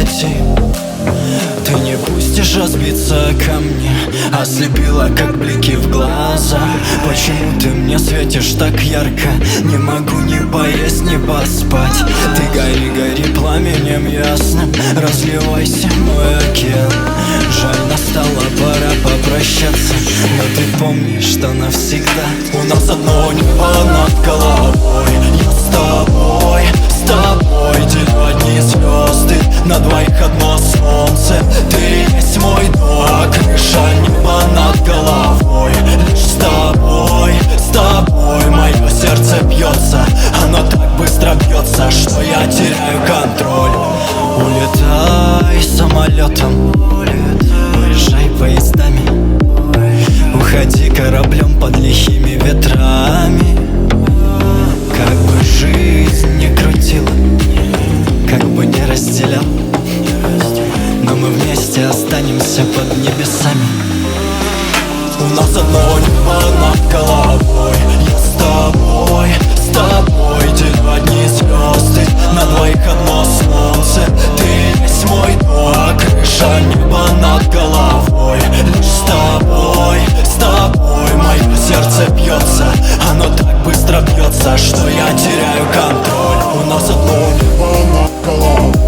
пути. Ты не пустишь разбиться ко мне, ослепила, как блики в глаза. Почему ты мне светишь так ярко? Не могу ни поесть, ни поспать. Ты гори, гори пламенем ясным, разливайся, мой океан. Жаль, настала пора попрощаться, но ты помнишь, что навсегда у нас одно небо над головой. Я с тобой делю одни звезды, на двоих одно солнце. Ты есть мой дом, а крыша неба над головой. Лишь с тобой мое сердце бьется. Оно так быстро бьется, что я теряю контроль. Улетай самолетом, уезжай поездами, уходи кораблем под лихими ветрами. Как бы жизнь не крутила, как бы не разделял, но мы вместе останемся под небесами. У нас одно небо над головой. Я с тобой делю одни звезды, на двоих одно солнце. Ты есть мой дом, а крыша неба над головой. Лишь с тобой мое сердце бьется. Оно так быстро бьется, что я теряю контроль. У нас одно небо над головой.